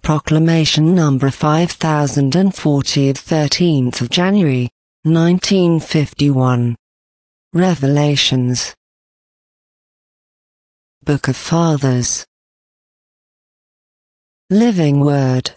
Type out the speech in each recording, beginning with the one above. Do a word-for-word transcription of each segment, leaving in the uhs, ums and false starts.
Proclamation number five thousand forty of thirteenth of January, nineteen fifty-one. Revelations. Book of Fathers. Living Word.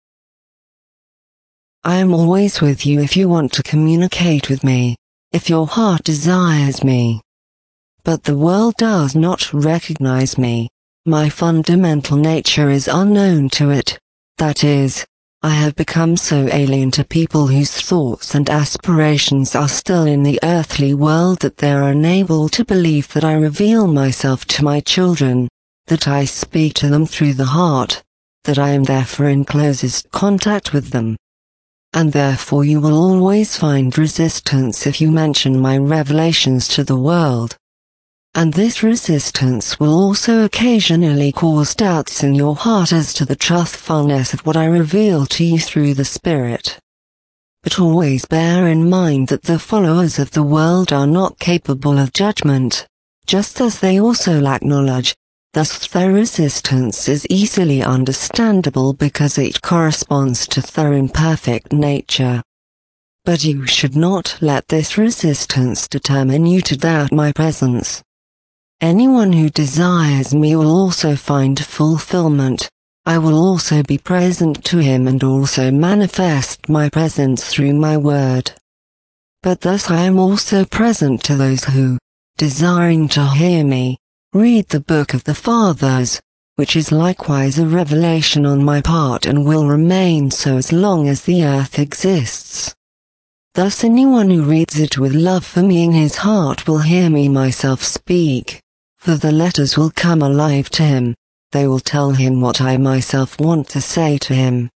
I am always with you if you want to communicate with me, if your heart desires me. But the world does not recognize me. My fundamental nature is unknown to it. That is, I have become so alien to people whose thoughts and aspirations are still in the earthly world that they are unable to believe that I reveal myself to my children, that I speak to them through the heart, that I am therefore in closest contact with them. And therefore you will always find resistance if you mention my revelations to the world. And this resistance will also occasionally cause doubts in your heart as to the truthfulness of what I reveal to you through the Spirit. But always bear in mind that the followers of the world are not capable of judgment, just as they also lack knowledge, thus their resistance is easily understandable because it corresponds to their imperfect nature. But you should not let this resistance determine you to doubt my presence. Anyone who desires me will also find fulfillment. I will also be present to him and also manifest my presence through my word. But thus I am also present to those who, desiring to hear me, read the Book of the Fathers, which is likewise a revelation on my part and will remain so as long as the earth exists. Thus anyone who reads it with love for me in his heart will hear me myself speak. For the letters will come alive to him, they will tell him what I myself want to say to him.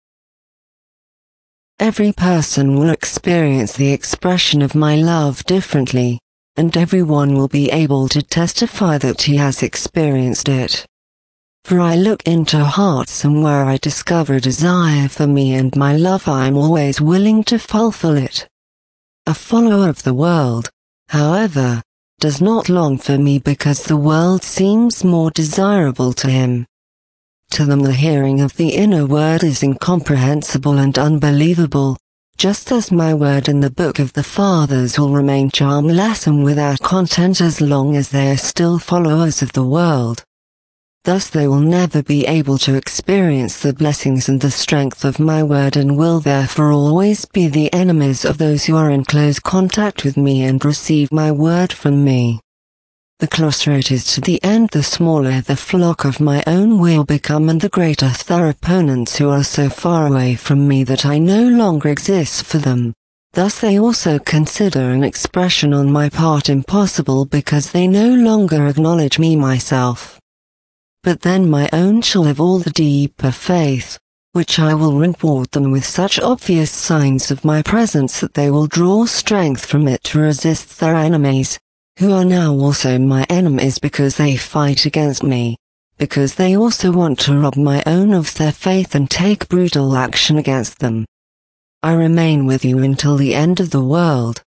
Every person will experience the expression of my love differently, and everyone will be able to testify that he has experienced it. For I look into hearts, and where I discover desire for me and my love I am always willing to fulfill it. A follower of the world, however, does not long for me because the world seems more desirable to him. To them the hearing of the inner word is incomprehensible and unbelievable, just as my word in the Book of the Fathers will remain charmless and without content as long as they are still followers of the world. Thus they will never be able to experience the blessings and the strength of my word and will therefore always be the enemies of those who are in close contact with me and receive my word from me. The closer it is to the end, the smaller the flock of my own will become, and the greater their opponents who are so far away from me that I no longer exist for them. Thus they also consider an expression on my part impossible because they no longer acknowledge me myself. But then my own shall have all the deeper faith, which I will reward them with such obvious signs of my presence that they will draw strength from it to resist their enemies, who are now also my enemies because they fight against me, because they also want to rob my own of their faith and take brutal action against them. I remain with you until the end of the world.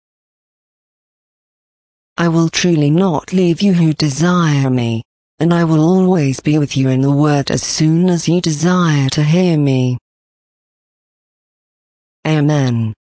I will truly not leave you who desire me, and I will always be with you in the word as soon as you desire to hear me. Amen.